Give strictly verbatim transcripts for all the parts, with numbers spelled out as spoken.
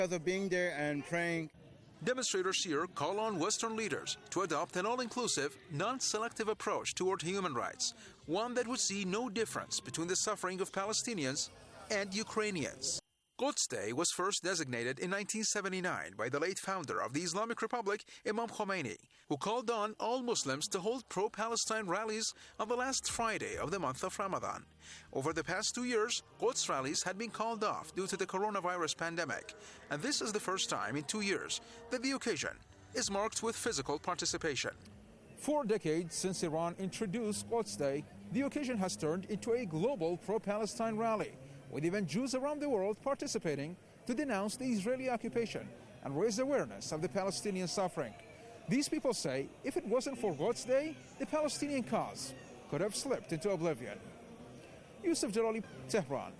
Of being there and praying. Demonstrators here call on Western leaders to adopt an all-inclusive, non-selective approach toward human rights, one that would see no difference between the suffering of Palestinians and Ukrainians. Quds Day was first designated in nineteen seventy-nine by the late founder of the Islamic Republic, Imam Khomeini, who called on all Muslims to hold pro-Palestine rallies on the last Friday of the month of Ramadan. Over the past two years, Quds rallies had been called off due to the coronavirus pandemic, and this is the first time in two years that the occasion is marked with physical participation. For decades since Iran introduced Quds Day, the occasion has turned into a global pro-Palestine rally, with even Jews around the world participating to denounce the Israeli occupation and raise awareness of the Palestinian suffering. These people say if it wasn't for Quds Day, the Palestinian cause could have slipped into oblivion. Yusuf Jalali, Tehran.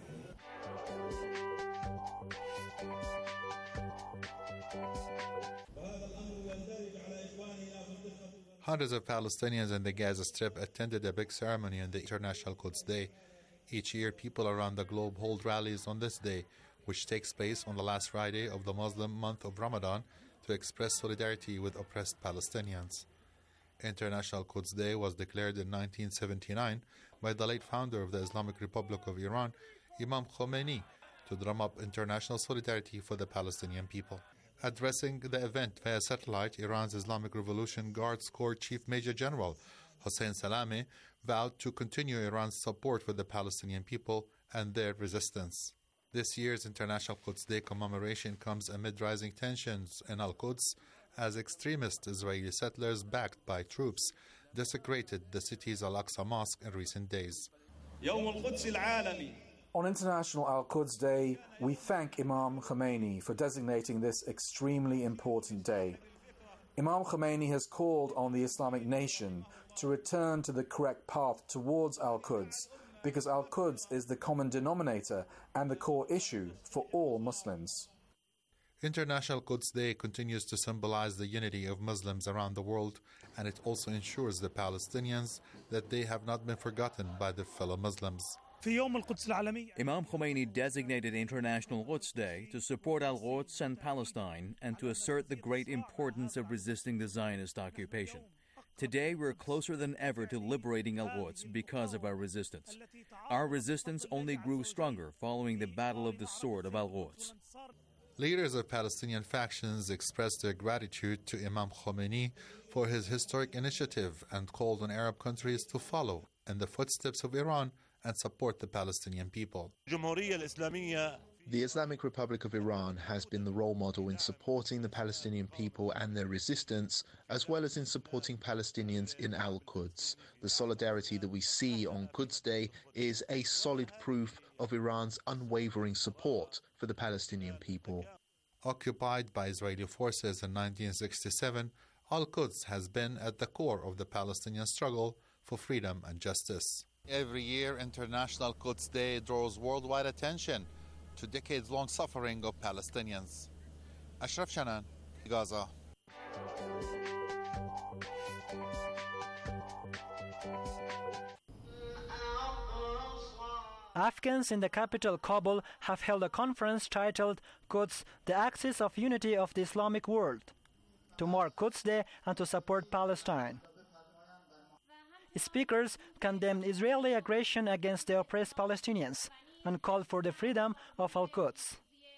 Hundreds of Palestinians in the Gaza Strip attended a big ceremony on the International Quds Day. Each year, people around the globe hold rallies on this day, which takes place on the last Friday of the Muslim month of Ramadan, to express solidarity with oppressed Palestinians. International Quds Day was declared in nineteen seventy-nine by the late founder of the Islamic Republic of Iran, Imam Khomeini, to drum up international solidarity for the Palestinian people. Addressing the event via satellite, Iran's Islamic Revolution Guards Corps Chief Major General Hossein Salami vowed to continue Iran's support for the Palestinian people and their resistance. This year's International Quds Day commemoration comes amid rising tensions in Al-Quds as extremist Israeli settlers backed by troops desecrated the city's Al-Aqsa Mosque in recent days. On International Al-Quds Day, we thank Imam Khomeini for designating this extremely important day. Imam Khomeini has called on the Islamic nation to return to the correct path towards Al-Quds, because Al-Quds is the common denominator and the core issue for all Muslims. International Quds Day continues to symbolize the unity of Muslims around the world, and it also ensures the Palestinians that they have not been forgotten by their fellow Muslims. Imam Khomeini designated International Quds Day to support Al-Quds and Palestine and to assert the great importance of resisting the Zionist occupation. Today, we're closer than ever to liberating Al-Quds because of our resistance. Our resistance only grew stronger following the Battle of the Sword of Al-Quds. Leaders of Palestinian factions expressed their gratitude to Imam Khomeini for his historic initiative and called on Arab countries to follow in the footsteps of Iran and support the Palestinian people. The Islamic Republic of Iran has been the role model in supporting the Palestinian people and their resistance, as well as in supporting Palestinians in Al-Quds. The solidarity that we see on Quds Day is a solid proof of Iran's unwavering support for the Palestinian people. Occupied by Israeli forces in nineteen sixty-seven, Al-Quds has been at the core of the Palestinian struggle for freedom and justice. Every year, International Quds Day draws worldwide attention to decades-long suffering of Palestinians. Ashraf Shanan, Gaza. Afghans in the capital Kabul have held a conference titled Quds, the Axis of Unity of the Islamic World, to mark Quds Day and to support Palestine. Speakers condemned Israeli aggression against the oppressed Palestinians and called for the freedom of Al-Quds.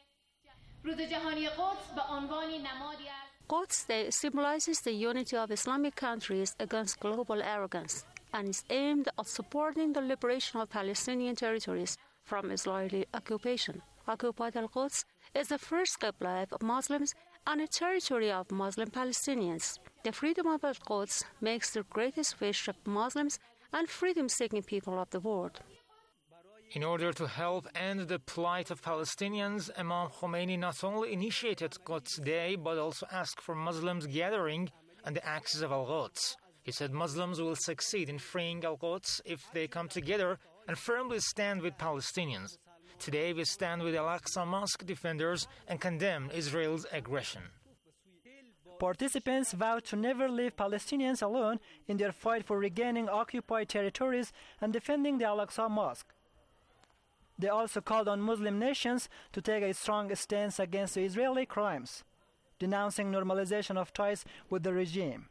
Quds Day symbolizes the unity of Islamic countries against global arrogance and is aimed at supporting the liberation of Palestinian territories from Israeli occupation. Occupied Al-Quds is the first qibla of Muslims and a territory of Muslim Palestinians. The freedom of Al-Quds makes the greatest wish of Muslims and freedom-seeking people of the world. In order to help end the plight of Palestinians, Imam Khomeini not only initiated Quds Day, but also asked for Muslims gathering on the axis of Al-Quds. He said Muslims will succeed in freeing Al-Quds if they come together and firmly stand with Palestinians. Today we stand with Al-Aqsa Mosque defenders and condemn Israel's aggression. Participants vowed to never leave Palestinians alone in their fight for regaining occupied territories and defending the Al-Aqsa Mosque. They also called on Muslim nations to take a strong stance against the Israeli crimes, denouncing normalization of ties with the regime.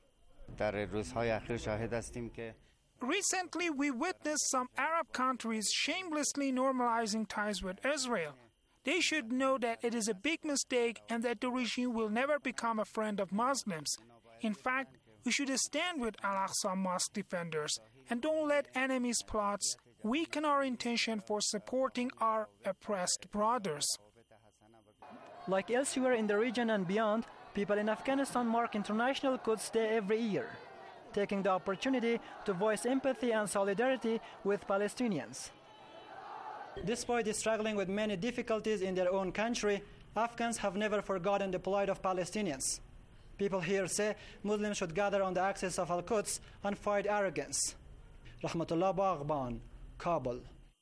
Recently, we witnessed some Arab countries shamelessly normalizing ties with Israel. They should know that it is a big mistake and that the regime will never become a friend of Muslims. In fact, we should stand with Al-Aqsa Mosque defenders and don't let enemies' plots weaken our intention for supporting our oppressed brothers. Like elsewhere in the region and beyond, people in Afghanistan mark International Quds Day every year, taking the opportunity to voice empathy and solidarity with Palestinians. Despite struggling with many difficulties in their own country, Afghans have never forgotten the plight of Palestinians. People here say Muslims should gather on the axis of Al-Quds and fight arrogance. Rahmatullah Baghban, Kabul.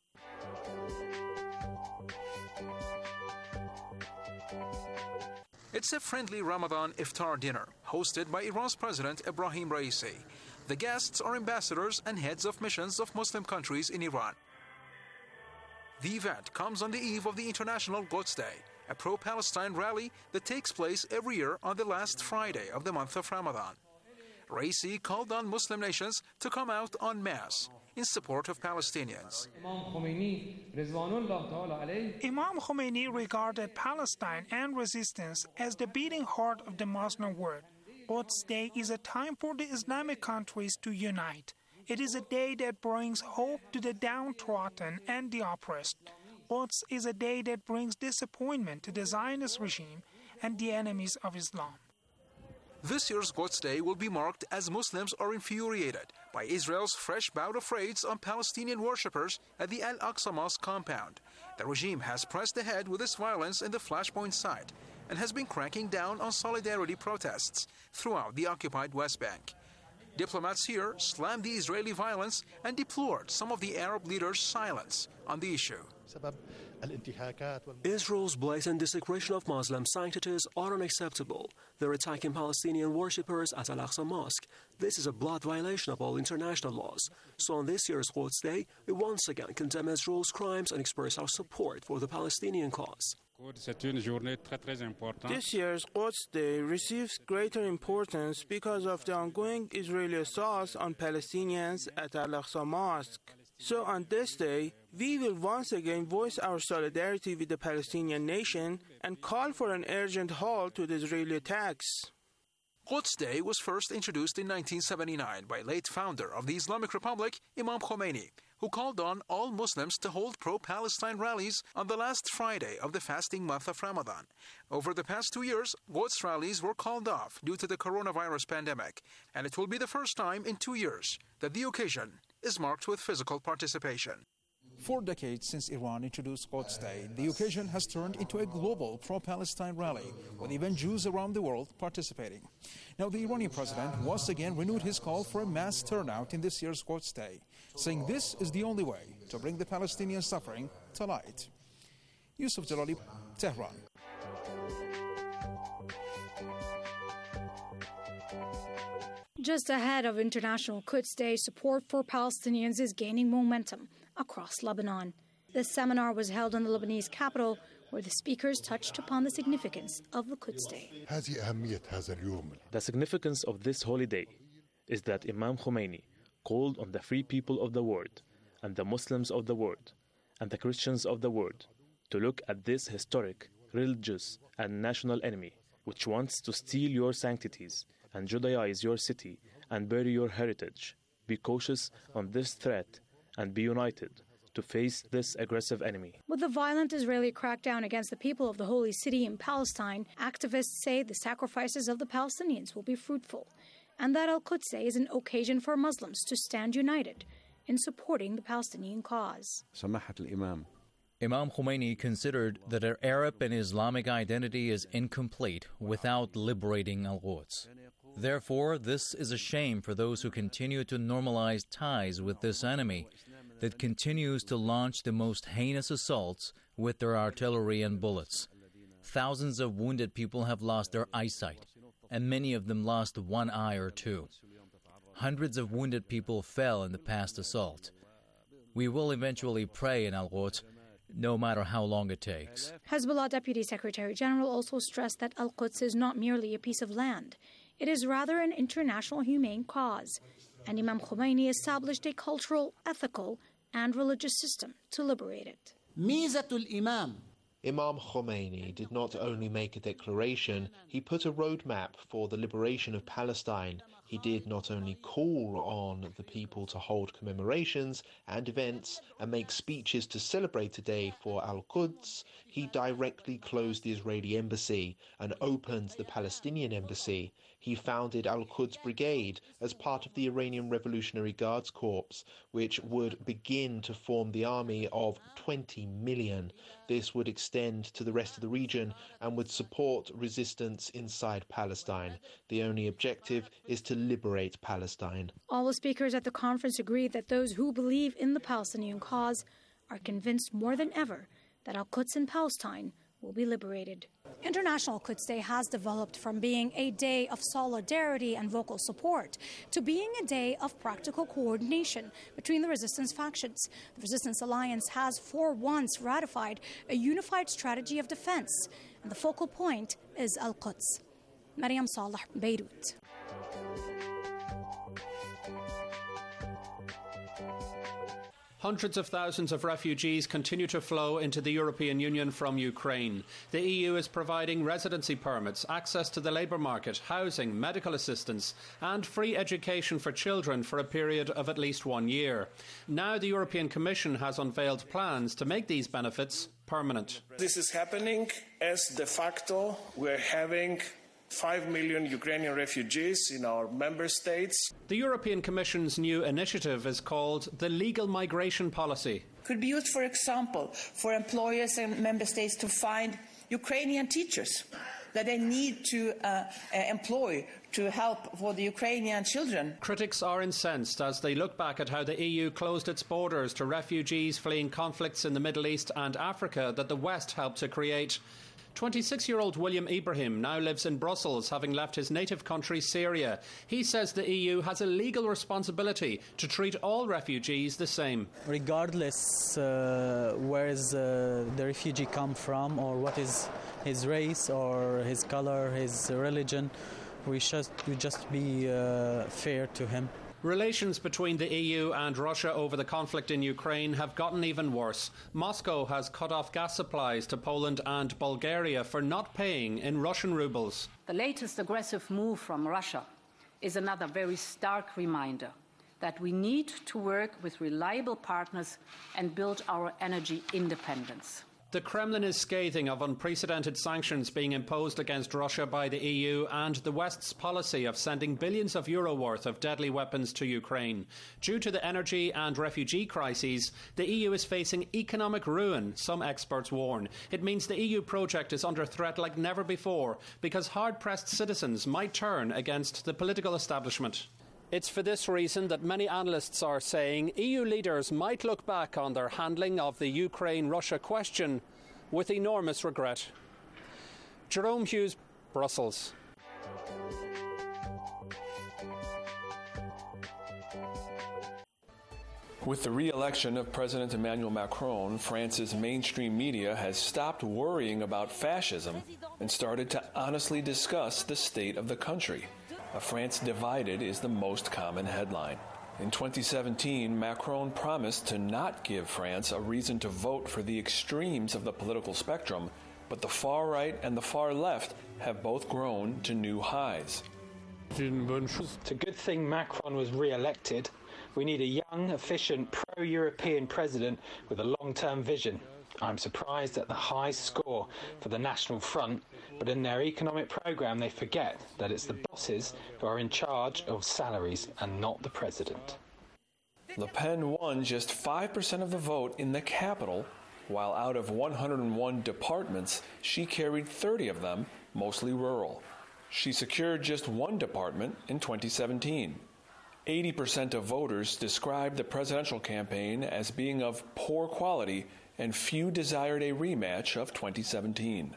It's a friendly Ramadan iftar dinner hosted by Iran's President Ebrahim Raisi. The guests are ambassadors and heads of missions of Muslim countries in Iran. The event comes on the eve of the International Quds Day, a pro-Palestine rally that takes place every year on the last Friday of the month of Ramadan. Raisi called on Muslim nations to come out en masse in support of Palestinians. Imam Khomeini regarded Palestine and resistance as the beating heart of the Muslim world. Quds Day is a time for the Islamic countries to unite. It is a day that brings hope to the downtrodden and the oppressed. Quds is a day that brings disappointment to the Zionist regime and the enemies of Islam. This year's Quds Day will be marked as Muslims are infuriated by Israel's fresh bout of raids on Palestinian worshippers at the Al-Aqsa Mosque compound. The regime has pressed ahead with its violence in the Flashpoint site and has been cracking down on solidarity protests throughout the occupied West Bank. Diplomats here slammed the Israeli violence and deplored some of the Arab leaders' silence on the issue. Israel's blatant desecration of Muslim sanctities are unacceptable. They're attacking Palestinian worshippers at Al-Aqsa Mosque. This is a blood violation of all international laws. So on this year's Quds Day, we once again condemn Israel's crimes and express our support for the Palestinian cause. This year's Quds Day receives greater importance because of the ongoing Israeli assaults on Palestinians at Al-Aqsa Mosque. So on this day, we will once again voice our solidarity with the Palestinian nation and call for an urgent halt to the Israeli attacks. Quds Day was first introduced in nineteen seventy-nine by late founder of the Islamic Republic, Imam Khomeini, who called on all Muslims to hold pro-Palestine rallies on the last Friday of the fasting month of Ramadan. Over the past two years, Quds rallies were called off due to the coronavirus pandemic, and it will be the first time in two years that the occasion is marked with physical participation. For decades since Iran introduced Quds Day, the occasion has turned into a global pro-Palestine rally, with even Jews around the world participating. Now, the Iranian president once again renewed his call for a mass turnout in this year's Quds Day, saying this is the only way to bring the Palestinian suffering to light. Yusuf Jalali, Tehran. Just ahead of International Quds Day, support for Palestinians is gaining momentum across Lebanon. The seminar was held in the Lebanese capital, where the speakers touched upon the significance of the Quds Day. The significance of this holy day is that Imam Khomeini called on the free people of the world, and the Muslims of the world, and the Christians of the world to look at this historic, religious, and national enemy, which wants to steal your sanctities and Judaize your city and bury your heritage. Be cautious on this threat and be united to face this aggressive enemy. With the violent Israeli crackdown against the people of the Holy City in Palestine, activists say the sacrifices of the Palestinians will be fruitful, and that Al-Quds Day is an occasion for Muslims to stand united in supporting the Palestinian cause. Imam Khomeini considered that our Arab and Islamic identity is incomplete without liberating Al-Quds. Therefore, this is a shame for those who continue to normalize ties with this enemy that continues to launch the most heinous assaults with their artillery and bullets. Thousands of wounded people have lost their eyesight, and many of them lost one eye or two. Hundreds of wounded people fell in the past assault. We will eventually pray in Al-Quds no matter how long it takes. Hezbollah Deputy Secretary General also stressed that Al-Quds is not merely a piece of land. It is rather an international humane cause. And Imam Khomeini established a cultural, ethical, and religious system to liberate it. Imam Khomeini did not only make a declaration, he put a roadmap for the liberation of Palestine. He did not only call on the people to hold commemorations and events and make speeches to celebrate a day for Al-Quds, he directly closed the Israeli embassy and opened the Palestinian embassy. He founded Al-Quds Brigade as part of the Iranian Revolutionary Guards Corps, which would begin to form the army of twenty million. This would extend to the rest of the region and would support resistance inside Palestine. The only objective is to liberate Palestine. All the speakers at the conference agreed that those who believe in the Palestinian cause are convinced more than ever that Al-Quds in Palestine will be liberated. International Quds Day has developed from being a day of solidarity and vocal support to being a day of practical coordination between the resistance factions. The Resistance Alliance has for once ratified a unified strategy of defense, and the focal point is Al-Quds. Mariam Saleh, Beirut. Hundreds of thousands of refugees continue to flow into the European Union from Ukraine. The E U is providing residency permits, access to the labour market, housing, medical assistance and free education for children for a period of at least one year. Now the European Commission has unveiled plans to make these benefits permanent. This is happening as de facto we're having five million Ukrainian refugees in our member states. The European Commission's new initiative is called the Legal Migration Policy. Could be used, for example, for employers and member states to find Ukrainian teachers that they need to uh, uh, employ to help for the Ukrainian children. Critics are incensed as they look back at how the E U closed its borders to refugees fleeing conflicts in the Middle East and Africa that the West helped to create. twenty-six-year-old William Ibrahim now lives in Brussels, having left his native country, Syria. He says the E U has a legal responsibility to treat all refugees the same. Regardless uh, where is uh, the refugee come from or what is his race or his color, his religion, we should we just be uh, fair to him. Relations between the E U and Russia over the conflict in Ukraine have gotten even worse. Moscow has cut off gas supplies to Poland and Bulgaria for not paying in Russian rubles. The latest aggressive move from Russia is another very stark reminder that we need to work with reliable partners and build our energy independence. The Kremlin is scathing of unprecedented sanctions being imposed against Russia by the E U and the West's policy of sending billions of euro worth of deadly weapons to Ukraine. Due to the energy and refugee crises, the E U is facing economic ruin, some experts warn. It means the E U project is under threat like never before because hard-pressed citizens might turn against the political establishment. It's for this reason that many analysts are saying E U leaders might look back on their handling of the Ukraine-Russia question with enormous regret. Jerome Hughes, Brussels. With the re-election of President Emmanuel Macron, France's mainstream media has stopped worrying about fascism and started to honestly discuss the state of the country. A France divided is the most common headline. In twenty seventeen, Macron promised to not give France a reason to vote for the extremes of the political spectrum, but the far right and the far left have both grown to new highs. It's a good thing Macron was re-elected. We need a young, efficient, pro-European president with a long-term vision. I'm surprised at the high score for the National Front, but in their economic programme they forget that it's the bosses who are in charge of salaries and not the president. Le Pen won just five percent of the vote in the capital, while out of one hundred one departments, she carried thirty of them, mostly rural. She secured just one department in twenty seventeen. eighty percent of voters described the presidential campaign as being of poor quality, and few desired a rematch of twenty seventeen.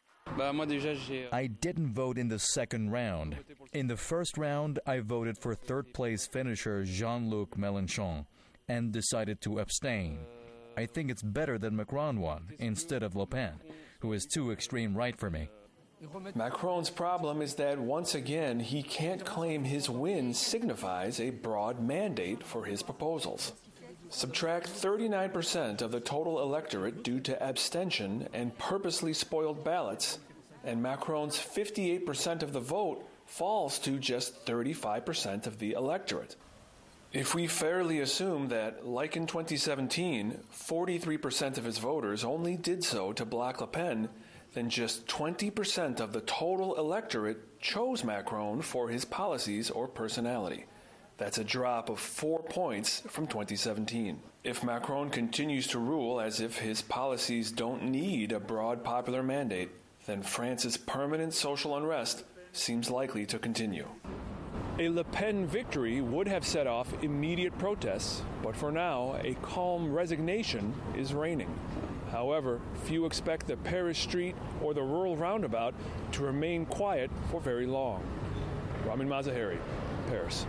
I didn't vote in the second round. In the first round, I voted for third-place finisher Jean-Luc Mélenchon and decided to abstain. I think it's better than Macron won instead of Le Pen, who is too extreme right for me. Macron's problem is that once again he can't claim his win signifies a broad mandate for his proposals. Subtract thirty-nine percent of the total electorate due to abstention and purposely spoiled ballots, and Macron's fifty-eight percent of the vote falls to just thirty-five percent of the electorate. If we fairly assume that, like in twenty seventeen, forty-three percent of his voters only did so to block Le Pen, then just twenty percent of the total electorate chose Macron for his policies or personality. That's a drop of four points from twenty seventeen. If Macron continues to rule as if his policies don't need a broad popular mandate, then France's permanent social unrest seems likely to continue. A Le Pen victory would have set off immediate protests, but for now, a calm resignation is reigning. However, few expect the Paris street or the rural roundabout to remain quiet for very long. Ramin Mazaheri, Paris.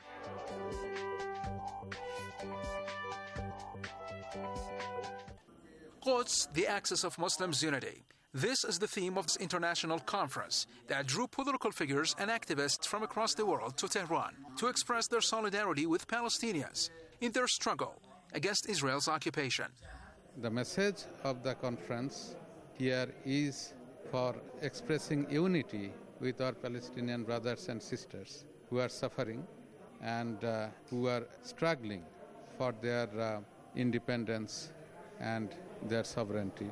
Quds, the axis of Muslims' unity. This is the theme of this international conference that drew political figures and activists from across the world to Tehran to express their solidarity with Palestinians in their struggle against Israel's occupation. The message of the conference here is for expressing unity with our Palestinian brothers and sisters who are suffering and uh, who are struggling for their uh, independence and their sovereignty.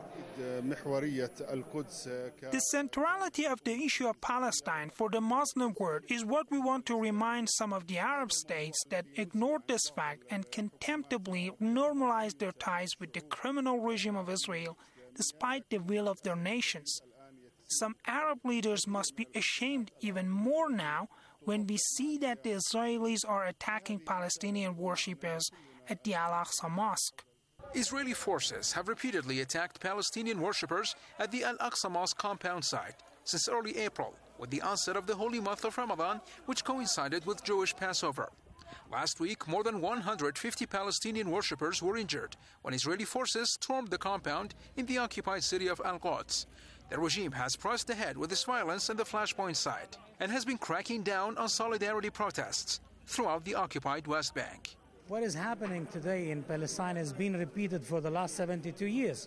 The centrality of the issue of Palestine for the Muslim world is what we want to remind some of the Arab states that ignored this fact and contemptibly normalized their ties with the criminal regime of Israel despite the will of their nations. Some Arab leaders must be ashamed even more now when we see that the Israelis are attacking Palestinian worshippers at the Al-Aqsa Mosque. Israeli forces have repeatedly attacked Palestinian worshippers at the Al-Aqsa Mosque compound site since early April, with the onset of the holy month of Ramadan, which coincided with Jewish Passover. Last week, more than one hundred fifty Palestinian worshippers were injured when Israeli forces stormed the compound in the occupied city of Al-Quds. The regime has pressed ahead with this violence in the Flashpoint site and has been cracking down on solidarity protests throughout the occupied West Bank. What is happening today in Palestine has been repeated for the last seventy-two years.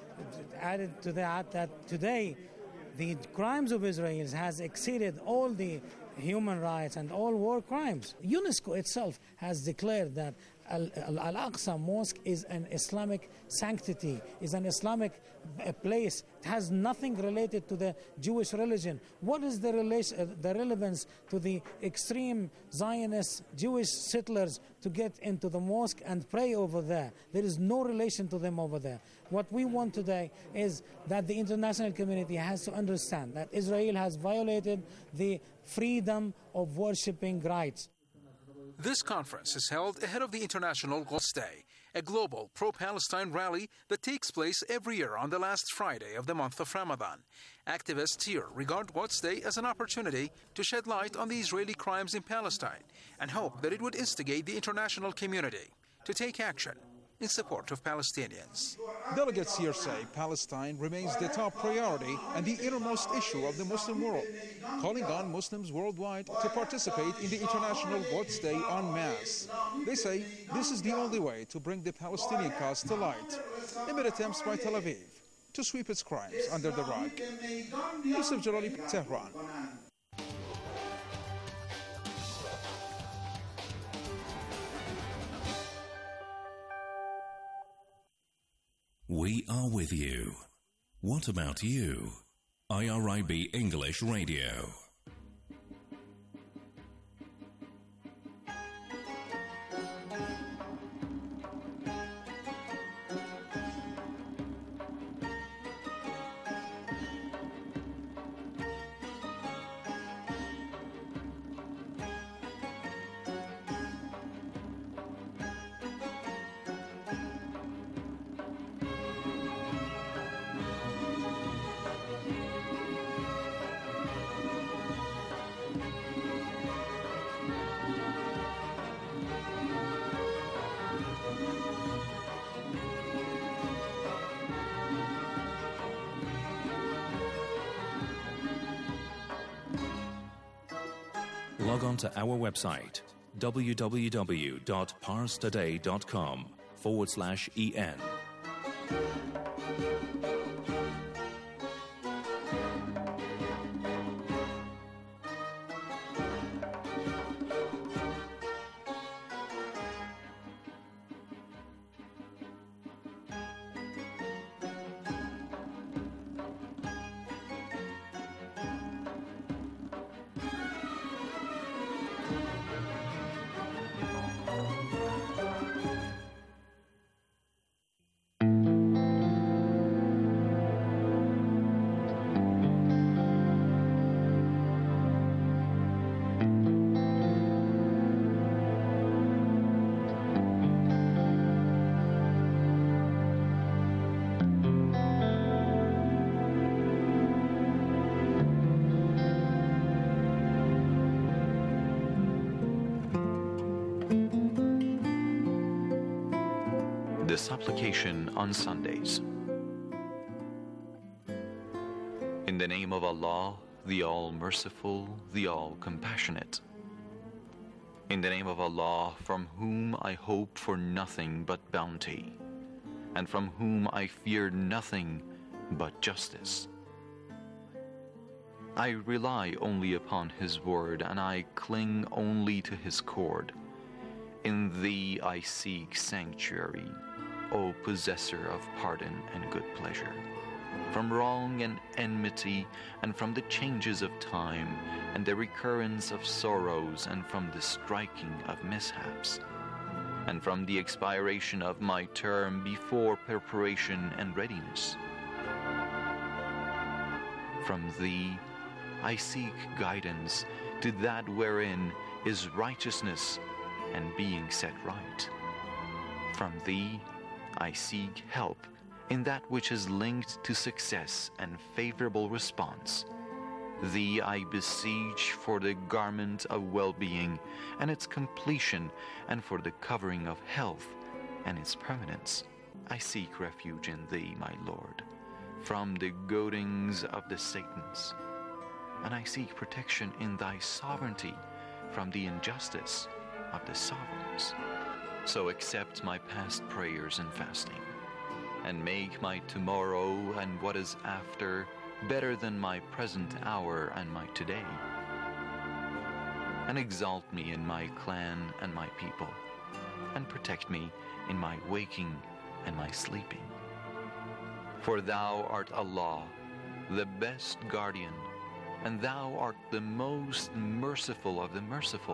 Added to that, that today the crimes of Israel has exceeded all the human rights and all war crimes. UNESCO itself has declared that Al-Aqsa Mosque is an Islamic sanctity, is an Islamic place. It has nothing related to the Jewish religion. What is the, relation, uh, the relevance to the extreme Zionist Jewish settlers to get into the mosque and pray over there? There is no relation to them over there. What we want today is that the international community has to understand that Israel has violated the freedom of worshipping rights. This conference is held ahead of the International Quds Day, a global pro-Palestine rally that takes place every year on the last Friday of the month of Ramadan. Activists here regard Quds Day as an opportunity to shed light on the Israeli crimes in Palestine and hope that it would instigate the international community to take action in support of Palestinians. Delegates here say Palestine remains the top priority and the innermost issue of the Muslim world, calling on Muslims worldwide to participate in the International Quds Day en masse. They say this is the only way to bring the Palestinian cause to light, amid attempts by Tel Aviv to sweep its crimes under the rug. Yusuf Jalali, Tehran. We are with you. What about you? I R I B English Radio. Log on to our website, www.parstoday.com forward slash en. The supplication on Sundays. In the name of Allah, the All-Merciful, the All-Compassionate. In the name of Allah, from whom I hope for nothing but bounty, and from whom I fear nothing but justice. I rely only upon His word, and I cling only to His cord. In Thee I seek sanctuary, O possessor of pardon and good pleasure, from wrong and enmity, and from the changes of time, and the recurrence of sorrows, and from the striking of mishaps, and from the expiration of my term before preparation and readiness. From Thee I seek guidance to that wherein is righteousness and being set right. From Thee I seek help in that which is linked to success and favorable response. Thee I beseech for the garment of well-being and its completion, and for the covering of health and its permanence. I seek refuge in Thee, my Lord, from the goadings of the Satans, and I seek protection in Thy sovereignty from the injustice of the sovereigns. So accept my past prayers and fasting, and make my tomorrow and what is after better than my present hour and my today. And exalt me in my clan and my people, and protect me in my waking and my sleeping. For Thou art Allah, the best guardian, and Thou art the most merciful of the merciful.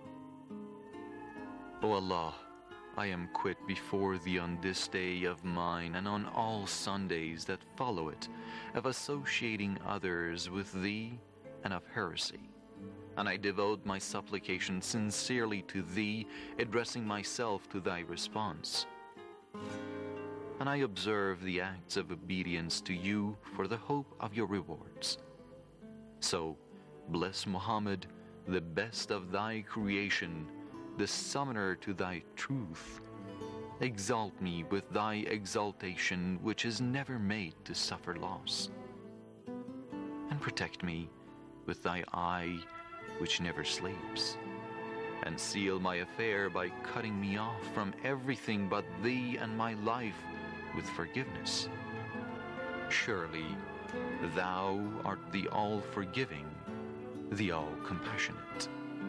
O Allah, I am quit before Thee on this day of mine, and on all Sundays that follow it, of associating others with Thee and of heresy. And I devote my supplication sincerely to Thee, addressing myself to Thy response. And I observe the acts of obedience to You for the hope of Your rewards. So, bless Muhammad, the best of Thy creation, the summoner to Thy truth. Exalt me with Thy exaltation, which is never made to suffer loss. And protect me with Thy eye, which never sleeps. And seal my affair by cutting me off from everything but Thee and my life with forgiveness. Surely, Thou art the all-forgiving, the all-compassionate.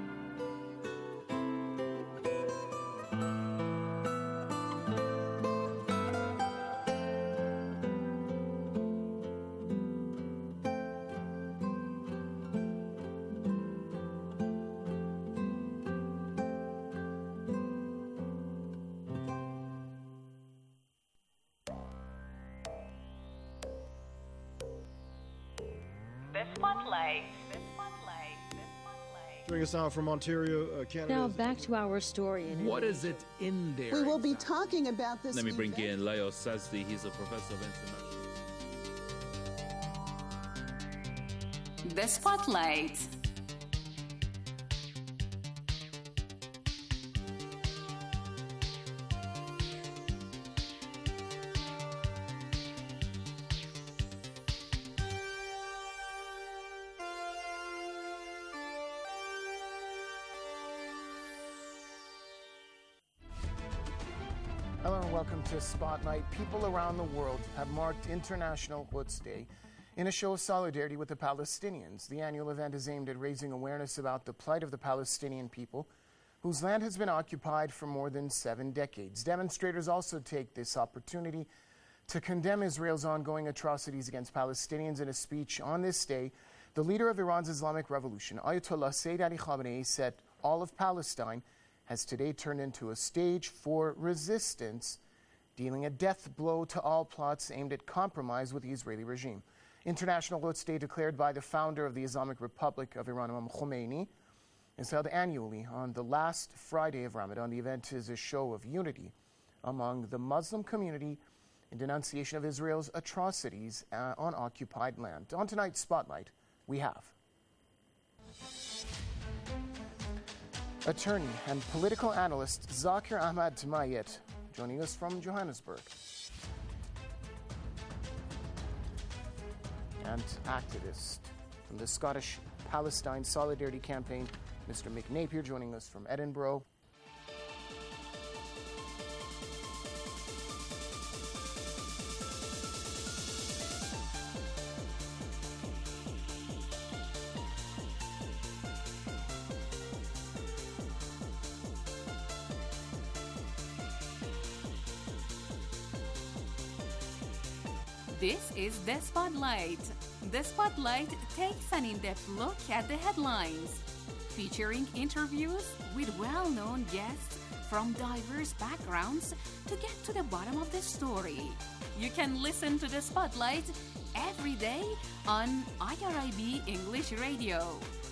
Joining us now from Ontario, uh, Canada. Now back to our story. In what is it in there? We will be talking about this. Let me bring event. in Leo Sazdi. He's a professor of international. The Spotlight. welcome to Spotlight. People around the world have marked International Quds Day in a show of solidarity with the Palestinians. The annual event is aimed at raising awareness about the plight of the Palestinian people, whose land has been occupied for more than seven decades. Demonstrators also take this opportunity to condemn Israel's ongoing atrocities against Palestinians. In a speech on this day, the leader of Iran's Islamic Revolution, Ayatollah Sayyid Ali Khamenei, said all of Palestine has today turned into a stage for resistance, dealing a death blow to all plots aimed at compromise with the Israeli regime. International Quds Day, declared by the founder of the Islamic Republic of Iran, Imam Khomeini, is held annually on the last Friday of Ramadan. The event is a show of unity among the Muslim community in denunciation of Israel's atrocities uh, on occupied land. On tonight's Spotlight, we have attorney and political analyst Zakir Ahmad Mayet joining us from Johannesburg, and activist from the Scottish Palestine Solidarity Campaign, Mister Mick Napier, joining us from Edinburgh. This is The Spotlight. The Spotlight takes an in-depth look at the headlines, featuring interviews with well-known guests from diverse backgrounds to get to the bottom of the story. You can listen to The Spotlight every day on I R I B English Radio.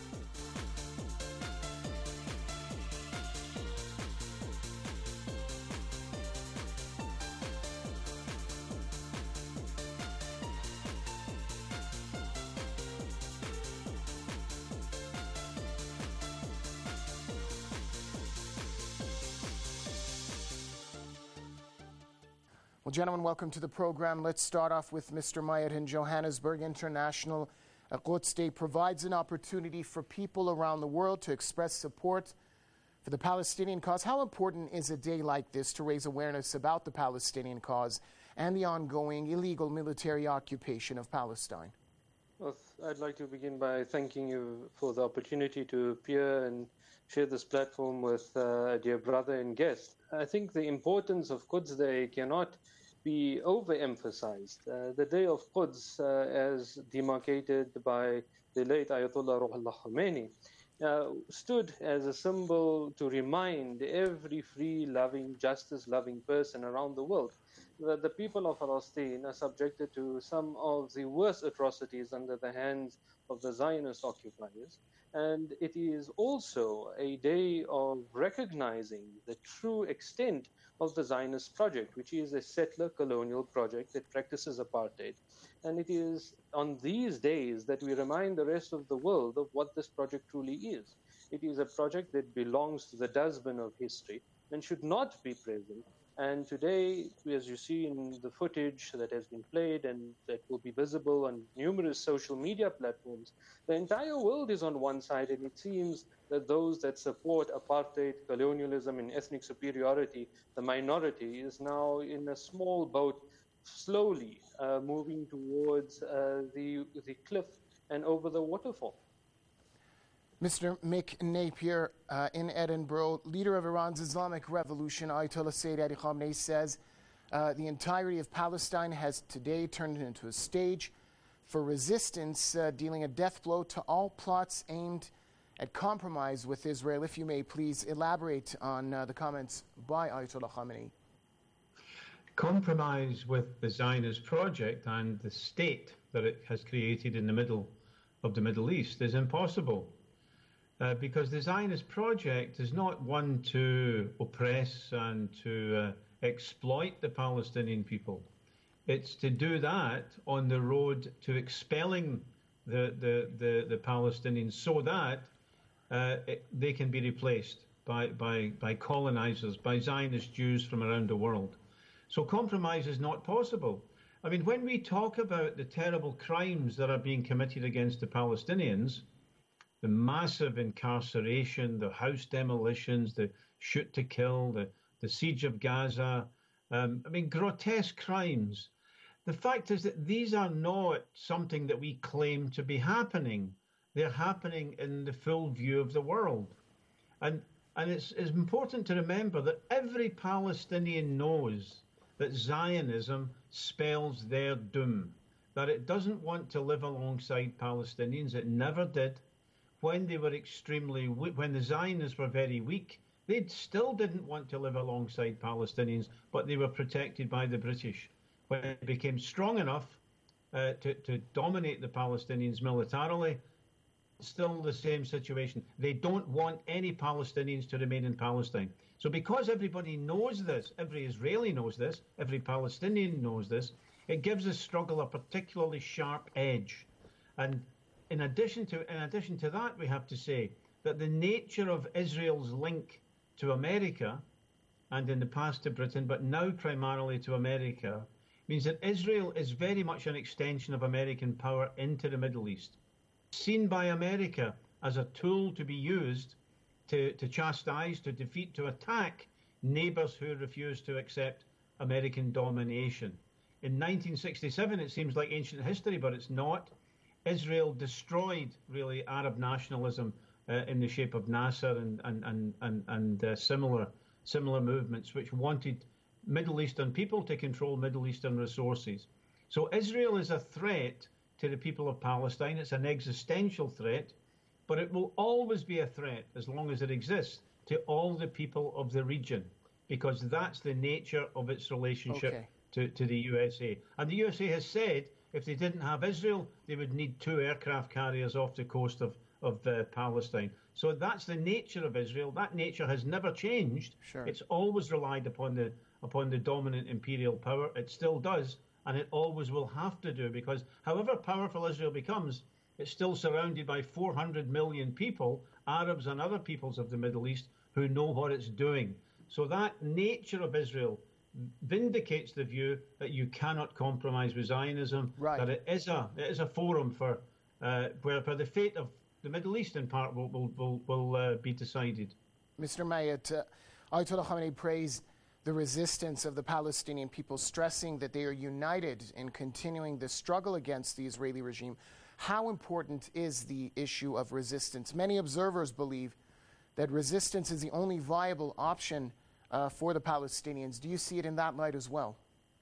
Well, gentlemen, welcome to the program. Let's start off with Mister Mayet in Johannesburg. International Quds Day provides an opportunity for people around the world to express support for the Palestinian cause. How important is a day like this to raise awareness about the Palestinian cause and the ongoing illegal military occupation of Palestine? Well, I'd like to begin by thanking you for the opportunity to appear and share this platform with uh, a dear brother and guest. I think the importance of Quds Day cannot be overemphasized. Uh, the day of Quds, uh, as demarcated by the late Ayatollah Ruhollah Khomeini, uh, stood as a symbol to remind every free, loving, justice-loving person around the world that the people of Palestine are subjected to some of the worst atrocities under the hands of the Zionist occupiers. And it is also a day of recognizing the true extent of the Zionist project, which is a settler colonial project that practices apartheid. And it is on these days that we remind the rest of the world of what this project truly is. It is a project that belongs to the dustbin of history and should not be present. And today, as you see in the footage that has been played and that will be visible on numerous social media platforms, the entire world is on one side, and it seems that those that support apartheid, colonialism, and ethnic superiority, the minority, is now in a small boat, slowly uh, moving towards uh, the, the cliff and over the waterfall. Mister Mick Napier uh, in Edinburgh, leader of Iran's Islamic Revolution, Ayatollah Sayyid Ali Khamenei, says uh, the entirety of Palestine has today turned into a stage for resistance, uh, dealing a death blow to all plots aimed at compromise with Israel. If you may, please elaborate on uh, the comments by Ayatollah Khamenei. Compromise with the Zionist project and the state that it has created in the middle of the Middle East is impossible. Uh, because the Zionist project is not one to oppress and to uh, exploit the Palestinian people. It's to do that on the road to expelling the, the, the, the Palestinians so that uh, it, they can be replaced by, by, by colonizers, by Zionist Jews from around the world. So compromise is not possible. I mean, when we talk about the terrible crimes that are being committed against the Palestinians, the massive incarceration, the house demolitions, the shoot to kill, the, the siege of Gaza, Um, I mean, grotesque crimes. The fact is that these are not something that we claim to be happening. They're happening in the full view of the world. And and it's, it's important to remember that every Palestinian knows that Zionism spells their doom, that it doesn't want to live alongside Palestinians. It never did. When they were extremely weak, when the Zionists were very weak, they still didn't want to live alongside Palestinians, but they were protected by the British. When it became strong enough uh, to, to dominate the Palestinians militarily, still the same situation. They don't want any Palestinians to remain in Palestine. So because everybody knows this, every Israeli knows this, every Palestinian knows this, it gives the struggle a particularly sharp edge. And in addition to in addition to that, we have to say that the nature of Israel's link to America, and in the past to Britain, but now primarily to America, means that Israel is very much an extension of American power into the Middle East, seen by America as a tool to be used to, to chastise, to defeat, to attack neighbours who refuse to accept American domination. In nineteen sixty-seven, it seems like ancient history, but it's not. Israel destroyed, really, Arab nationalism uh, in the shape of Nasser and, and, and, and, and uh, similar, similar movements, which wanted Middle Eastern people to control Middle Eastern resources. So Israel is a threat to the people of Palestine. It's an existential threat, but it will always be a threat as long as it exists to all the people of the region, because that's the nature of its relationship okay. to, to the U S A. And the U S A has said if they didn't have Israel, they would need two aircraft carriers off the coast of, of uh, Palestine. So that's the nature of Israel. That nature has never changed. Sure. It's always relied upon the upon the dominant imperial power. It still does, and it always will have to do, because however powerful Israel becomes, it's still surrounded by four hundred million people, Arabs and other peoples of the Middle East, who know what it's doing. So that nature of Israel vindicates the view that you cannot compromise with Zionism, right. that it is a it is a forum for uh, where for the fate of the Middle East in part will will will, will uh, be decided. Mister Mayet, uh, Ayatollah Khamenei praised the resistance of the Palestinian people, stressing that they are united in continuing the struggle against the Israeli regime. How important is the issue of resistance? Many observers believe that resistance is the only viable option uh, for the Palestinians. Do you see it in that light as well?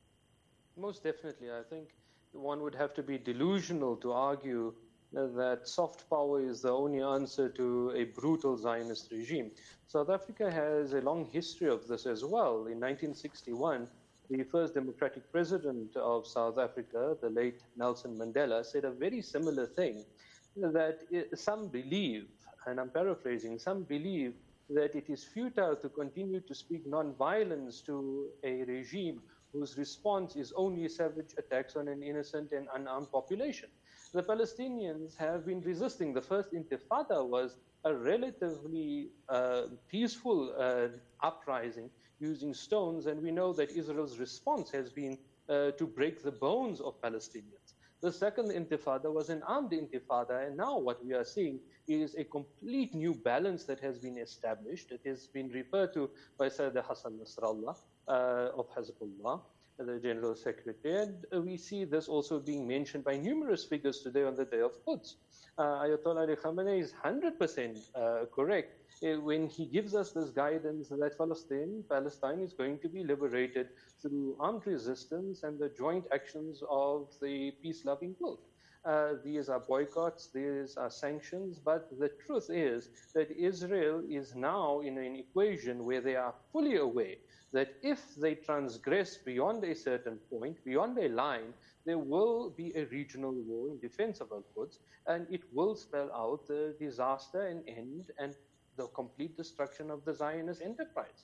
Most definitely. I think one would have to be delusional to argue that soft power is the only answer to a brutal Zionist regime. South Africa has a long history of this as well. In nineteen sixty-one, the first democratic president of South Africa, the late Nelson Mandela, said a very similar thing, that some believe, and I'm paraphrasing, some believe that it is futile to continue to speak non-violence to a regime whose response is only savage attacks on an innocent and unarmed population. The Palestinians have been resisting. The first Intifada was a relatively uh, peaceful uh, uprising using stones, and we know that Israel's response has been uh, to break the bones of Palestinians. The second Intifada was an armed Intifada, and now what we are seeing is a complete new balance that has been established. It has been referred to by Sayyid Hassan Nasrallah uh, of Hezbollah, the General Secretary, and we see this also being mentioned by numerous figures today on the day of Quds. Uh, Ayatollah Ali Khamenei is one hundred percent uh, correct uh, when he gives us this guidance that Palestine, Palestine is going to be liberated through armed resistance and the joint actions of the peace-loving world. Uh, these are boycotts, these are sanctions, but the truth is that Israel is now in an equation where they are fully aware that if they transgress beyond a certain point, beyond a line, there will be a regional war in defense of Al-Quds, and it will spell out the disaster and end and the complete destruction of the Zionist enterprise.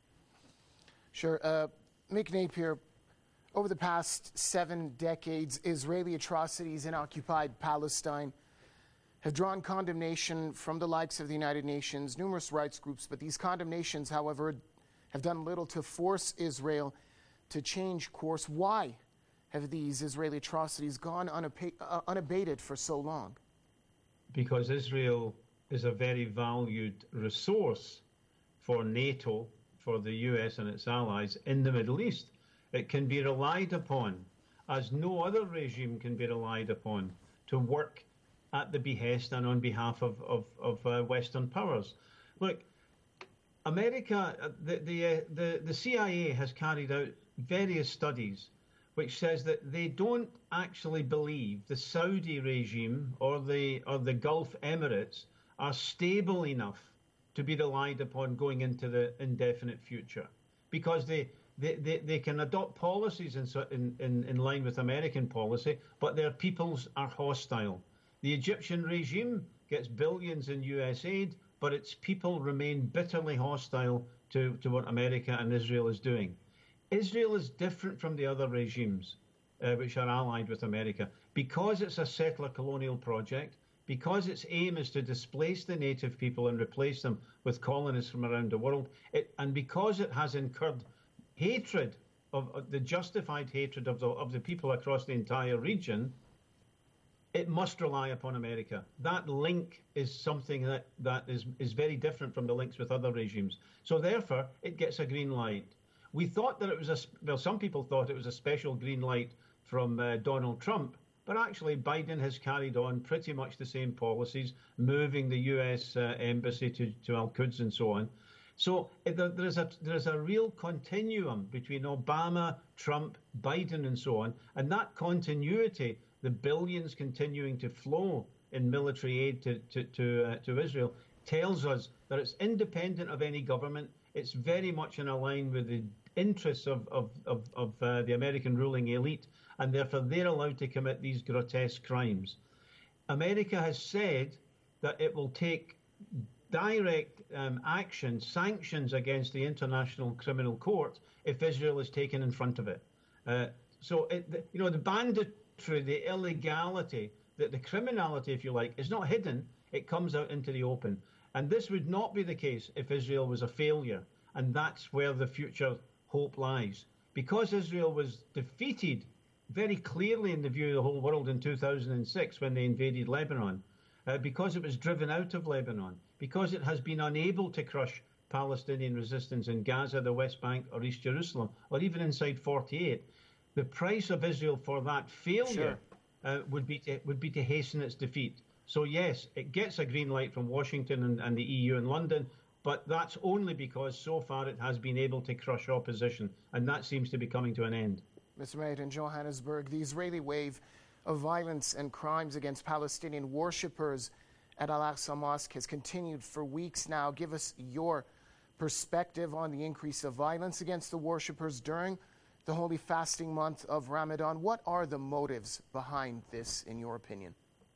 Sure. Uh, Mick Napier, over the past seven decades, Israeli atrocities in occupied Palestine have drawn condemnation from the likes of the United Nations, numerous rights groups, but these condemnations, however, have done little to force Israel to change course. Why have these Israeli atrocities gone unapa- uh, unabated for so long? Because Israel is a very valued resource for NATO, for the U S and its allies in the Middle East. It can be relied upon, as no other regime can be relied upon, to work at the behest and on behalf of, of, of uh, Western powers. Look, America, the, the, uh, the, the C I A has carried out various studies which says that they don't actually believe the Saudi regime or the, or the Gulf Emirates are stable enough to be relied upon going into the indefinite future, because they they, they, they can adopt policies in, in, in, in line with American policy, but their peoples are hostile. The Egyptian regime gets billions in U S aid, but its people remain bitterly hostile to, to what America and Israel is doing. Israel is different from the other regimes uh, which are allied with America, because it's a settler colonial project, because its aim is to displace the native people and replace them with colonists from around the world, it, and because it has incurred hatred, of, of the justified hatred of the, of the people across the entire region, it must rely upon America. That link is something that, that is, is very different from the links with other regimes. So therefore, it gets a green light. We thought that it was a, well, some people thought it was a special green light from uh, Donald Trump, but actually Biden has carried on pretty much the same policies, moving the U S uh, embassy to, to Al-Quds and so on. So uh, there, there's a there's a real continuum between Obama, Trump, Biden and so on, and that continuity, the billions continuing to flow in military aid to, to, to, uh, to Israel, tells us that it's independent of any government. It's very much in line with the interests of, of, of, of uh, the American ruling elite, and therefore they're allowed to commit these grotesque crimes. America has said that it will take direct um, action, sanctions against the International Criminal Court if Israel is taken in front of it. Uh, so, it, the, you know, the banditry, the illegality, the, the criminality, if you like, is not hidden. It comes out into the open. And this would not be the case if Israel was a failure. And that's where the future hope lies. Because Israel was defeated very clearly in the view of the whole world in two thousand six when they invaded Lebanon, uh, because it was driven out of Lebanon, because it has been unable to crush Palestinian resistance in Gaza, the West Bank, or East Jerusalem, or even inside forty-eight, the price of Israel for that failure sure. uh, would be to, would be to hasten its defeat. So yes, it gets a green light from Washington and, and the E U and London, but that's only because so far it has been able to crush opposition, and that seems to be coming to an end. Mister Mayor, in Johannesburg, the Israeli wave of violence and crimes against Palestinian worshippers at Al-Aqsa Mosque has continued for weeks now. Give us your perspective on the increase of violence against the worshippers during the holy fasting month of Ramadan. What are the motives behind this, in your opinion?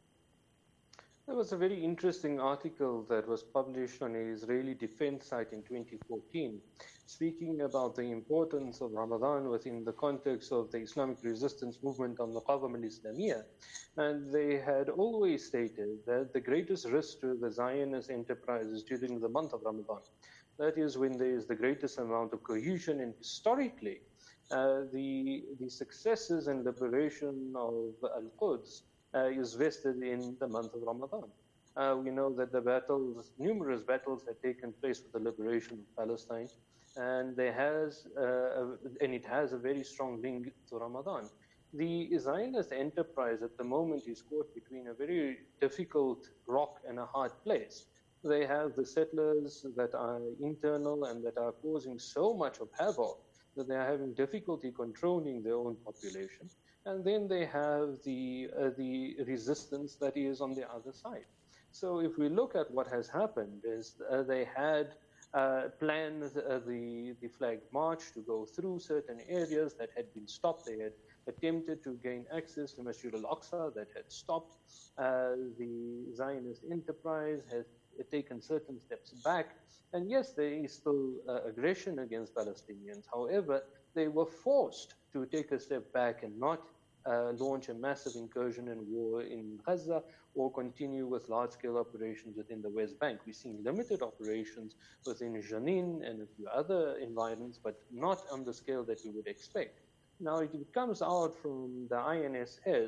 There was a very interesting article that was published on an Israeli defense site in twenty fourteen, speaking about the importance of Ramadan within the context of the Islamic resistance movement on the Naqaba al-Islamiyya. And they had always stated that the greatest risk to the Zionist enterprise is during the month of Ramadan. That is when there is the greatest amount of cohesion, and historically, uh, the, the successes and liberation of Al-Quds Uh, is vested in the month of Ramadan. Uh, we know that the battles, numerous battles had taken place for the liberation of Palestine, and there has, uh, a, and it has a very strong link to Ramadan. The Zionist enterprise at the moment is caught between a very difficult rock and a hard place. They have the settlers that are internal and that are causing so much of havoc that they are having difficulty controlling their own population. And then they have the uh, the resistance that is on the other side. So if we look at what has happened, is uh, they had uh, planned uh, the the flag march to go through certain areas that had been stopped. They had attempted to gain access to Masjid al-Aqsa that had stopped. Uh, the Zionist enterprise has taken certain steps back. And yes, there is still uh, aggression against Palestinians. However, they were forced to take a step back and not uh, launch a massive incursion and war in Gaza or continue with large-scale operations within the West Bank. We've seen limited operations within Jenin and a few other environments, but not on the scale that we would expect. Now, it comes out from the I N S S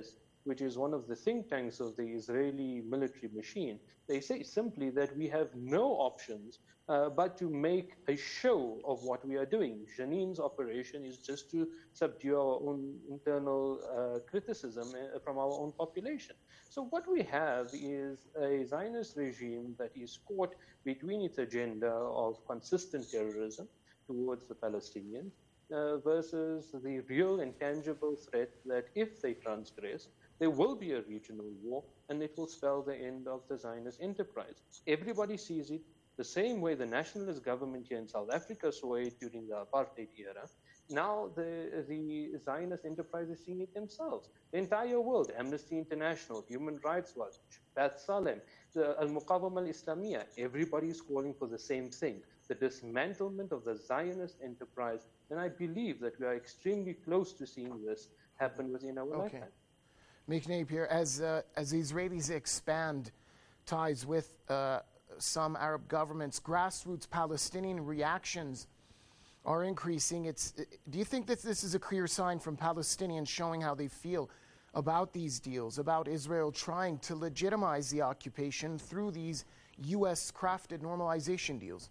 which is one of the think tanks of the Israeli military machine, they say simply that we have no options uh, but to make a show of what we are doing. Jenin's operation is just to subdue our own internal uh, criticism uh, from our own population. So what we have is a Zionist regime that is caught between its agenda of consistent terrorism towards the Palestinians uh, versus the real and tangible threat that if they transgress, there will be a regional war and it will spell the end of the Zionist enterprise. Everybody sees it the same way the nationalist government here in South Africa saw it during the apartheid era. Now the, the Zionist enterprise is seeing it themselves. The entire world, Amnesty International, Human Rights Watch, Beth Salem, the Al-Muqawama Al-Islamiyya, everybody is calling for the same thing, the dismantlement of the Zionist enterprise. And I believe that we are extremely close to seeing this happen within our okay. lifetime. Meek Napier, as, uh, as the Israelis expand ties with uh, some Arab governments, grassroots Palestinian reactions are increasing. It's, do you think that this is a clear sign from Palestinians showing how they feel about these deals, about Israel trying to legitimize the occupation through these U S-crafted normalization deals?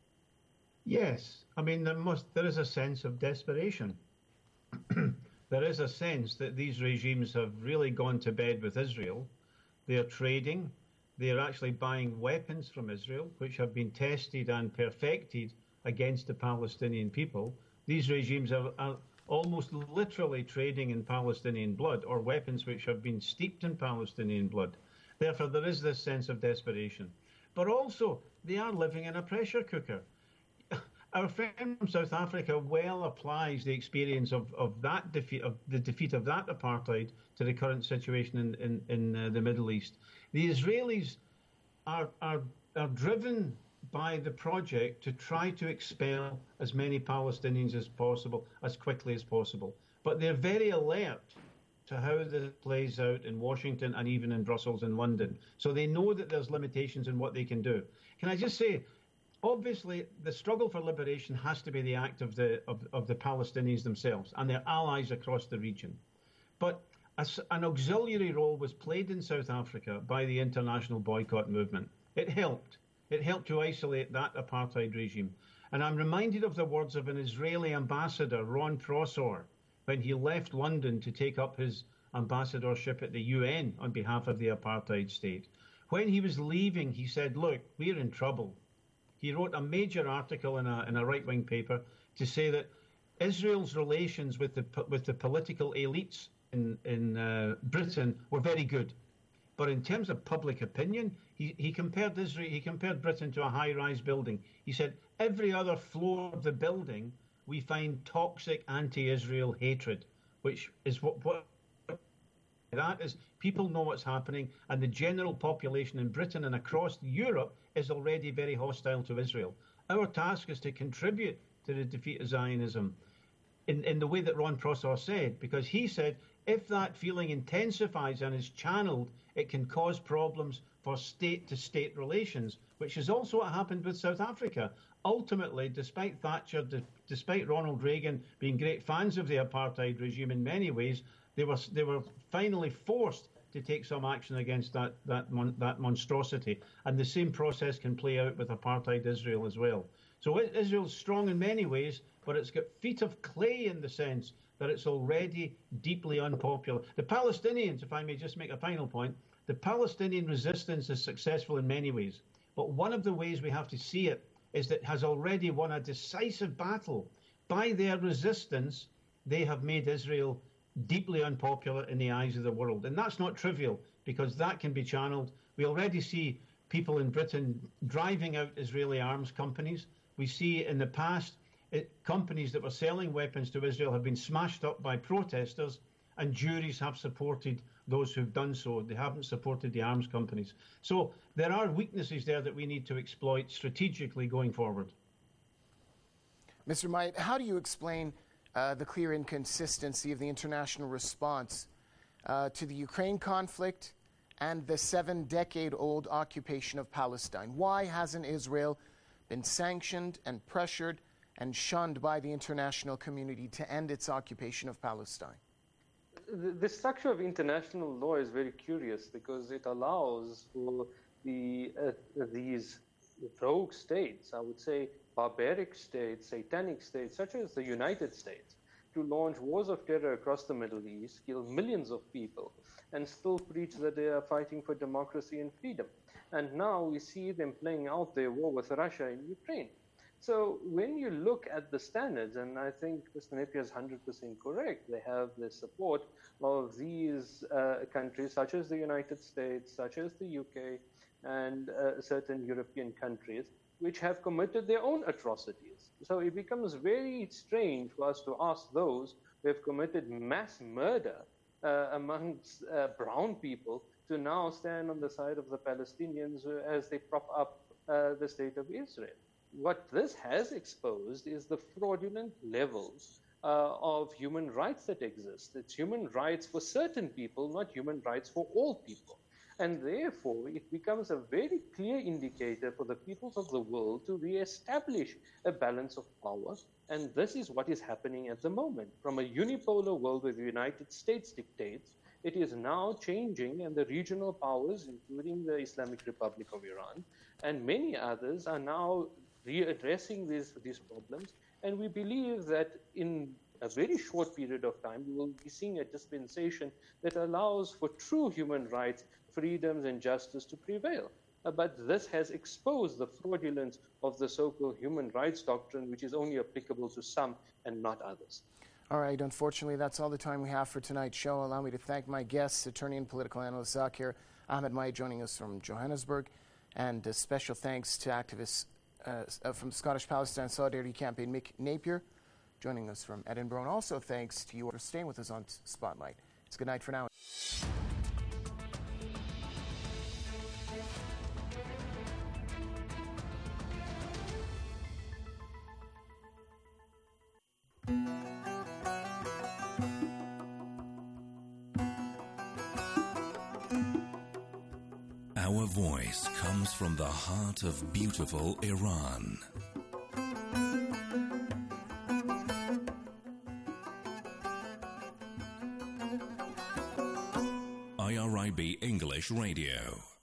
Yes. I mean, there, must, there is a sense of desperation. There is a sense that these regimes have really gone to bed with Israel. They're trading. They're actually buying weapons from Israel, which have been tested and perfected against the Palestinian people. These regimes are, are almost literally trading in Palestinian blood, or weapons which have been steeped in Palestinian blood. Therefore, there is this sense of desperation. But also, they are living in a pressure cooker. Our friend from South Africa well applies the experience of, of that defeat, of the defeat of that apartheid, to the current situation in, in, in uh, the Middle East. The Israelis are, are, are driven by the project to try to expel as many Palestinians as possible, as quickly as possible. But they're very alert to how this plays out in Washington and even in Brussels and London. So they know that there's limitations in what they can do. Can I just say, obviously, the struggle for liberation has to be the act of the of, of the Palestinians themselves and their allies across the region. But as an auxiliary role was played in South Africa by the international boycott movement. It helped. It helped to isolate that apartheid regime. And I'm reminded of the words of an Israeli ambassador, Ron Prosor, when he left London to take up his ambassadorship at the U N on behalf of the apartheid state. When he was leaving, he said, look, we're in trouble. He wrote a major article in a, in a right-wing paper to say that Israel's relations with the, with the political elites in, in uh, Britain were very good. But in terms of public opinion, he, he compared Israel, he compared Britain to a high-rise building. He said, every other floor of the building, we find toxic anti-Israel hatred, which is what, what that is. People know what's happening, and the general population in Britain and across Europe is already very hostile to Israel. Our task is to contribute to the defeat of Zionism in, in the way that Ron Prosor said, because he said if that feeling intensifies and is channeled, it can cause problems for state-to-state relations, which is also what happened with South Africa. Ultimately, despite Thatcher, d- despite Ronald Reagan being great fans of the apartheid regime in many ways, they were they were finally forced to take some action against that that mon- that monstrosity. And the same process can play out with apartheid Israel as well. So Israel's strong in many ways, but it's got feet of clay in the sense that it's already deeply unpopular. The Palestinians, if I may just make a final point, the Palestinian resistance is successful in many ways. But one of the ways we have to see it is that it has already won a decisive battle. By their resistance, they have made Israel deeply unpopular in the eyes of the world. And that's not trivial, because that can be channeled. We already see people in Britain driving out Israeli arms companies. We see in the past it, companies that were selling weapons to Israel have been smashed up by protesters, and juries have supported those who've done so. They haven't supported the arms companies. So there are weaknesses there that we need to exploit strategically going forward. Mister Myatt, how do you explain uh, the clear inconsistency of the international response uh, to the Ukraine conflict and the seven-decade-old occupation of Palestine? Why hasn't Israel been sanctioned and pressured and shunned by the international community to end its occupation of Palestine? the, the structure of international law is very curious because it allows for the uh, these rogue states, I would say barbaric states, satanic states, such as the United States, to launch wars of terror across the Middle East, kill millions of people, and still preach that they are fighting for democracy and freedom. And now we see them playing out their war with Russia in Ukraine. So when you look at the standards, and I think Mister Napier is one hundred percent correct, they have the support of these uh, countries such as the United States, such as the U K, and uh, certain European countries, which have committed their own atrocities. So it becomes very strange for us to ask those who have committed mass murder uh, amongst uh, brown people to now stand on the side of the Palestinians as they prop up uh, the state of Israel. What this has exposed is the fraudulent levels uh, of human rights that exist. It's human rights for certain people, not human rights for all people. And therefore, it becomes a very clear indicator for the peoples of the world to re-establish a balance of power. And this is what is happening at the moment. From a unipolar world where the United States dictates, it is now changing, and the regional powers, including the Islamic Republic of Iran, and many others are now readdressing these, these problems. And we believe that in a very short period of time, we will be seeing a dispensation that allows for true human rights, freedoms, and justice to prevail. Uh, but this has exposed the fraudulence of the so-called human rights doctrine, which is only applicable to some and not others. All right, unfortunately, that's all the time we have for tonight's show. Allow me to thank my guests, attorney and political analyst Zakir Ahmed Mai, joining us from Johannesburg, and a special thanks to activists uh, from Scottish Palestine Solidarity Campaign, Mick Napier, joining us from Edinburgh. And also thanks to you for staying with us on Spotlight. It's good night for now. Our voice comes from the heart of beautiful Iran. I R I B English Radio.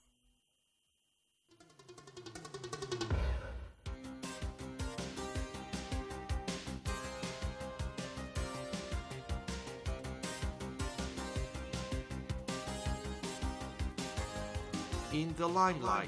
In the limelight.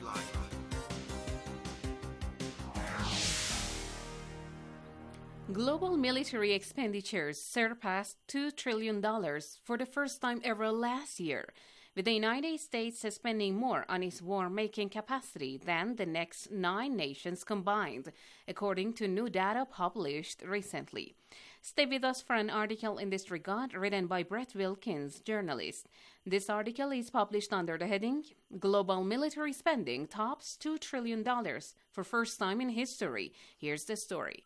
Global military expenditures surpassed two trillion dollars for the first time ever last year, with the United States spending more on its war-making capacity than the next nine nations combined, according to new data published recently. Stay with us for an article in this regard written by Brett Wilkins, journalist. This article is published under the heading, Global Military Spending Tops two trillion dollars for First Time in History. Here's the story.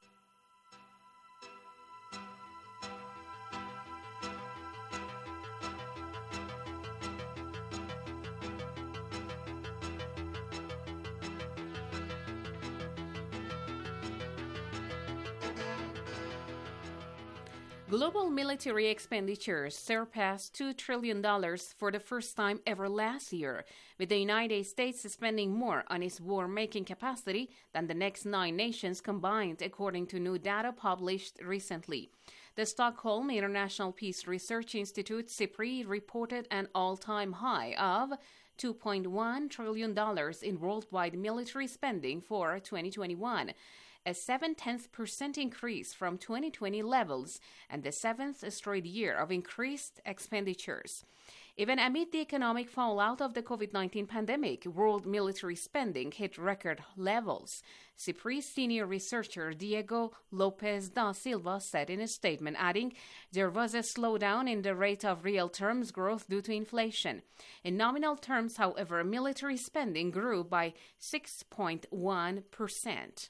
Global military expenditures surpassed two trillion dollars for the first time ever last year, with the United States spending more on its war-making capacity than the next nine nations combined, according to new data published recently. The Stockholm International Peace Research Institute, SIPRI, reported an all-time high of two point one trillion dollars in worldwide military spending for twenty twenty-one. A seven-tenths percent increase from twenty twenty levels and the seventh straight year of increased expenditures. Even amid the economic fallout of the COVID nineteen pandemic, world military spending hit record levels. SIPRI senior researcher Diego Lopez da Silva said in a statement, adding, there was a slowdown in the rate of real terms growth due to inflation. In nominal terms, however, military spending grew by six point one percent.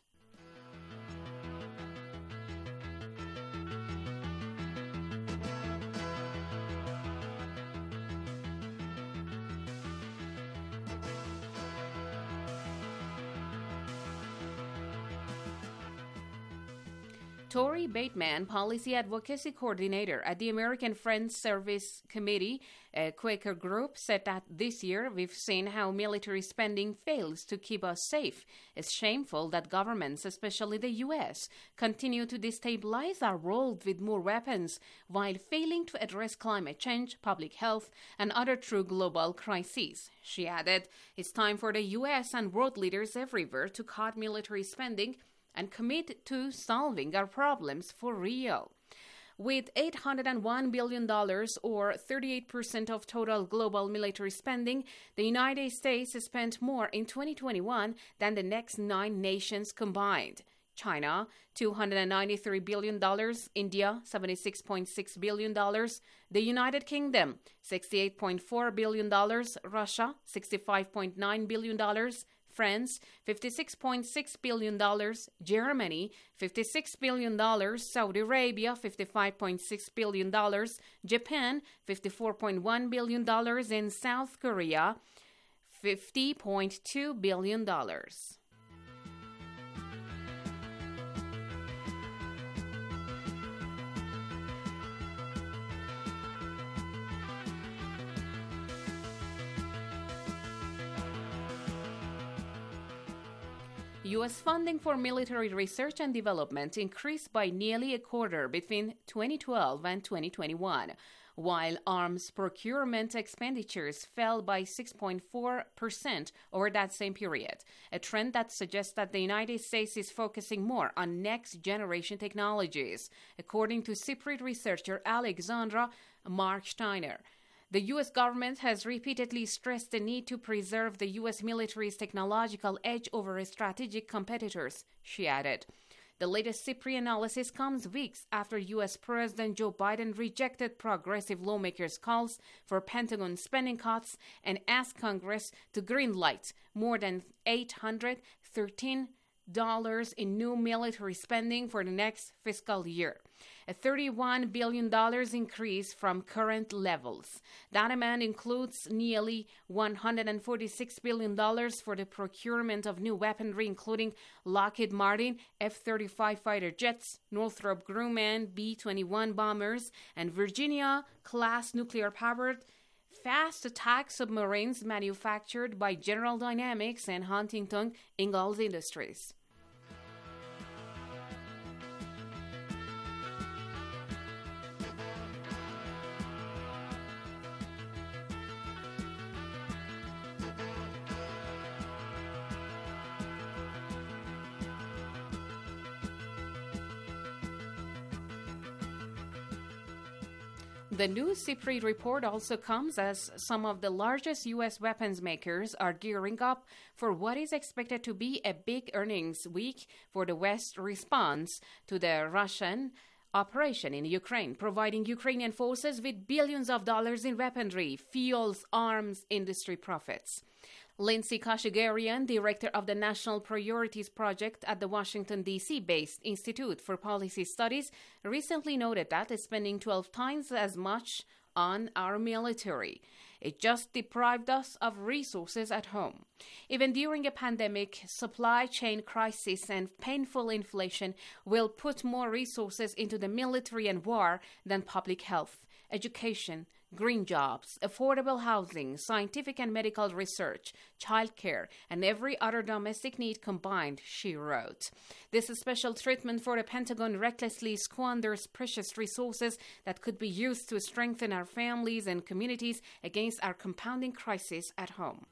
Tori Bateman, Policy Advocacy Coordinator at the American Friends Service Committee, a Quaker group, said that this year we've seen how military spending fails to keep us safe. It's shameful that governments, especially the U S, continue to destabilize our world with more weapons while failing to address climate change, public health, and other true global crises. She added, it's time for the U S and world leaders everywhere to cut military spending and commit to solving our problems for real. With eight hundred one billion dollars, or thirty-eight percent of total global military spending, the United States spent more in twenty twenty-one than the next nine nations combined. China, two hundred ninety-three billion dollars, India, seventy-six point six billion dollars, the United Kingdom, sixty-eight point four billion dollars, Russia, sixty-five point nine billion dollars, France, fifty-six point six billion dollars, Germany, fifty-six billion dollars, Saudi Arabia, fifty-five point six billion dollars, Japan, fifty-four point one billion dollars, and South Korea, fifty point two billion dollars. U S funding for military research and development increased by nearly a quarter between twenty twelve and twenty twenty-one, while arms procurement expenditures fell by six point four percent over that same period, a trend that suggests that the United States is focusing more on next-generation technologies, according to CIPRI researcher Alexandra Marksteiner. The U S government has repeatedly stressed the need to preserve the U S military's technological edge over strategic competitors, she added. The latest CIPRI analysis comes weeks after U S President Joe Biden rejected progressive lawmakers' calls for Pentagon spending cuts and asked Congress to greenlight more than eight hundred thirteen dollars in new military spending for the next fiscal year, a thirty-one billion dollars increase from current levels. That amount includes nearly one hundred forty-six billion dollars for the procurement of new weaponry, including Lockheed Martin F thirty-five fighter jets, Northrop Grumman B twenty-one bombers, and Virginia-class nuclear-powered fast attack submarines manufactured by General Dynamics and Huntington Ingalls Industries. The new CIPRI report also comes as some of the largest U S weapons makers are gearing up for what is expected to be a big earnings week for the West's response to the Russian operation in Ukraine, providing Ukrainian forces with billions of dollars in weaponry, fuels arms industry profits. Lindsay Kashigarian, director of the National Priorities Project at the Washington, D C-based Institute for Policy Studies, recently noted that it's spending twelve times as much on our military. It just deprived us of resources at home. Even during a pandemic, supply chain crisis and painful inflation will put more resources into the military and war than public health, education, green jobs, affordable housing, scientific and medical research, childcare, and every other domestic need combined, she wrote. This special treatment for the Pentagon recklessly squanders precious resources that could be used to strengthen our families and communities against our compounding crisis at home.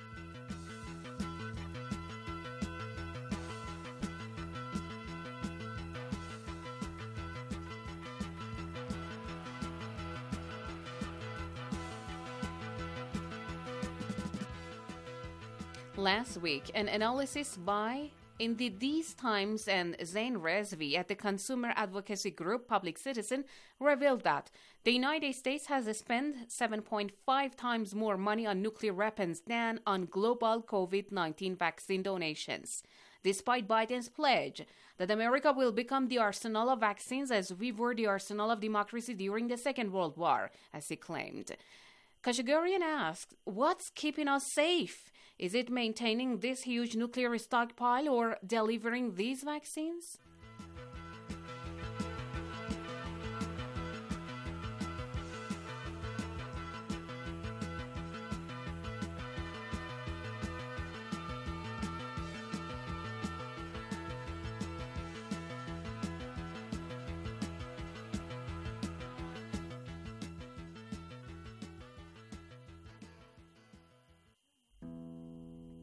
Last week, an analysis by Indeed These Times and Zain Rezvi at the consumer advocacy group Public Citizen revealed that the United States has spent seven point five times more money on nuclear weapons than on global COVID nineteen vaccine donations, despite Biden's pledge that America will become the arsenal of vaccines as we were the arsenal of democracy during the Second World War, as he claimed. Kashigarian asked, what's keeping us safe? Is it maintaining this huge nuclear stockpile or delivering these vaccines?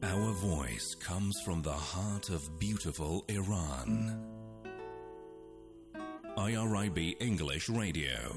Our voice comes from the heart of beautiful Iran. I R I B English Radio.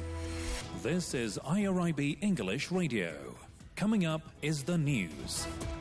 This is I R I B English Radio. Coming up is the news.